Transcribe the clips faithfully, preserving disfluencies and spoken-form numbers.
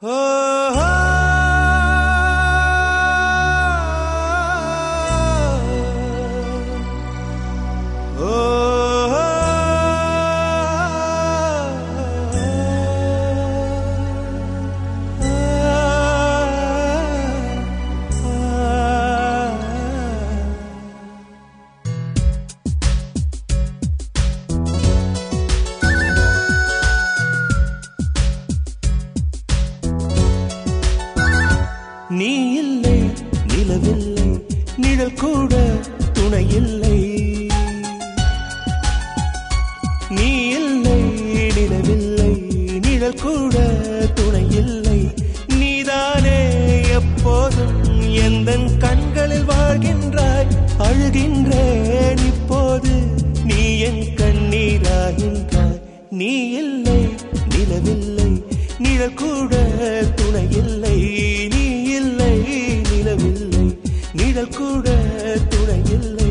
நீ இல்லை நிலவில்லை நிழல் கூட துணை இல்லை. நீ இல்லை நிலவில்லை நிழல் கூட துணை இல்லை. நீதானே எப்போதும் எந்தன் கண்களில் வாழ்கின்றாய். அழுகின்றேன் இப்போது நீ என் கண்ணீராகின்றாய். நீ இல்லை நிலவில்லை நிழல் கூட துணை இல்லை. நீ இல்லை நிலவில்லை நிழல் கூட துணை இல்லை.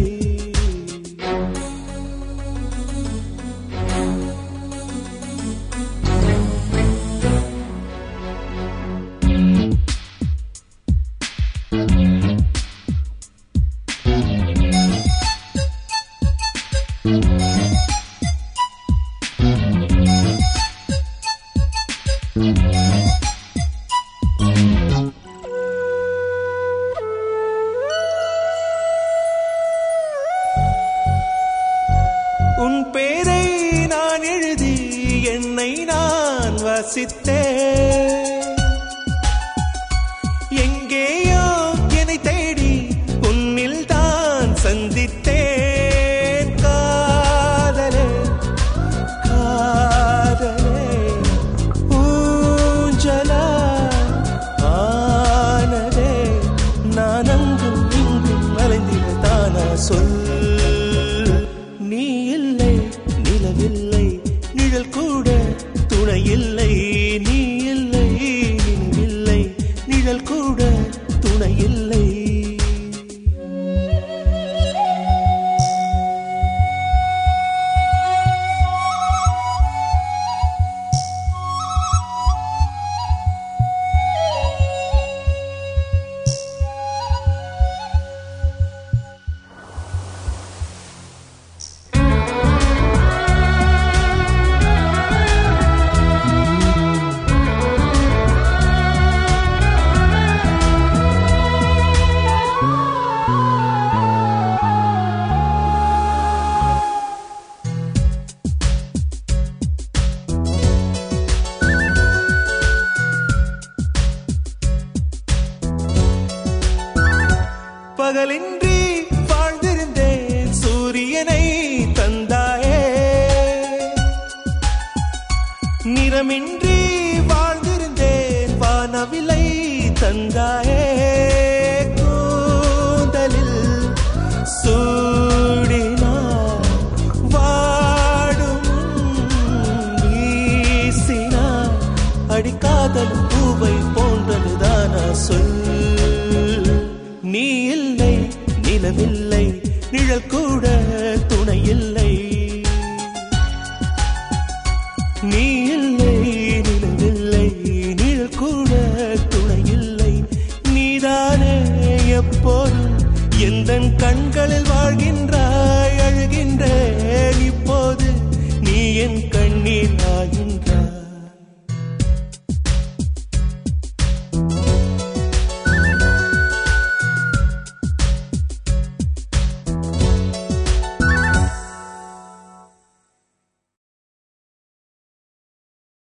உன் பேரை நான் எழுதி என்னை நான் வாசித்தேன். எங்கேயோ என்னை தேடி உன்னில் தான் சந்தித்தேன். காதலே காதலே ஊஞ்சலா ஆனதே. நான் அங்கும் இங்கும் மறைந்திட தானா சொல். நீ இல்லை நிலவில்லை நிழல் கூட துணை இல்லை. நீ இல்லை நிலவில்லை நிழல் கூட துணை இல்லை. பகலின்றி வாழ்ந்திருந்தேன் சூரியனை தந்தாயே. நிறமின்றி வாழ்ந்திருந்தேன் வானவிலை தந்தாயே. கூந்தலில் சூடினார் வாடும் வீசினார். அடிக்காதல் பூவை போன்றதுதானா சொல். நீ இல்லை நிலவில்லை நிழல் கூட துணை இல்லை. நீ இல்லை நிலவில்லை நிழல் கூட